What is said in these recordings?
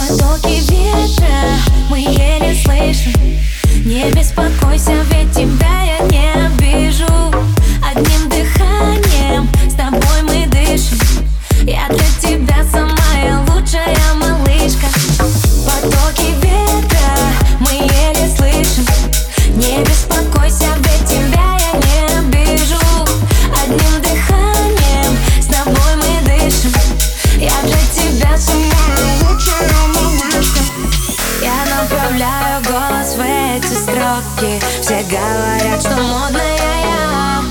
Потоки ветра мы еле слышим. Не беспокойся, ведь тебя я не обижу. Одним дыханием с тобой мы дышим. Я для тебя самая лучшая малышка. Потоки ветра мы еле слышим. Не беспокойся, ведь тебя я не обижу. Одним дыханием с тобой мы дышим. Я для тебя самая лучшая малышка. Я направляю голос в эти строки. Все говорят, что модная я.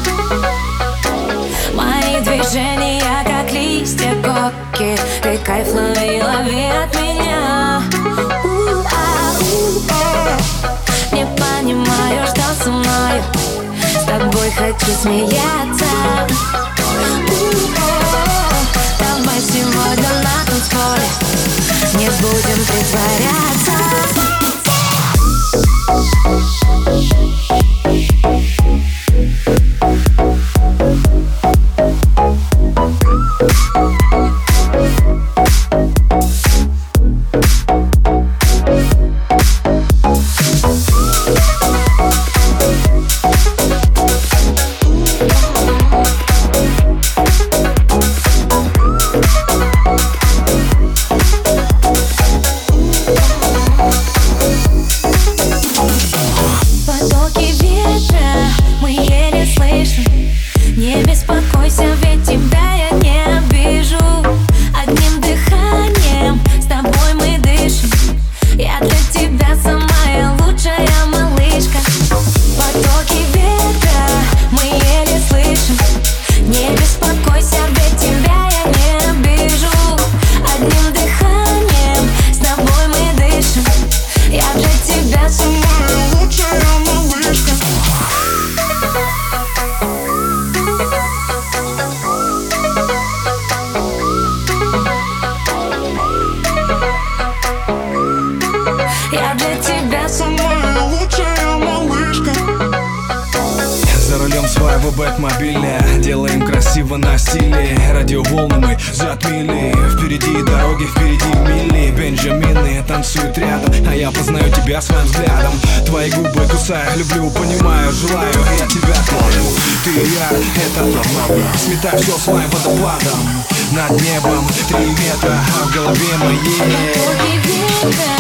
Мои движения как листья коки. Ты кайф лови, лови от меня. Не понимаю, что со мной. С тобой хочу смеяться. Давай сегодня на танцполе не будем притворяться. Не беспокойся, ведь тебя я не обижу. Одним дыханием с тобой мы дышим. Я для тебя самая лучшая малышка. Потоки ветра мы еле слышим. Не беспокойся, ведь тебя я не обижу. Одним дыханием с тобой мы дышим. Я для тебя самая лучшая малышка. Я для тебя самая лучшая малышка. За рулем своего бэк-мобиля делаем красиво на стиле. Радиоволны мы затмили. Впереди дороги, впереди мили. Бенджамины танцуют рядом, а я познаю тебя своим взглядом. Твои губы кусаю, люблю, понимаю, желаю. Я тебя помню, ты и я, это много. Сметай все своим водопадом. Над небом 3 метра, а в голове моей Потоки ветра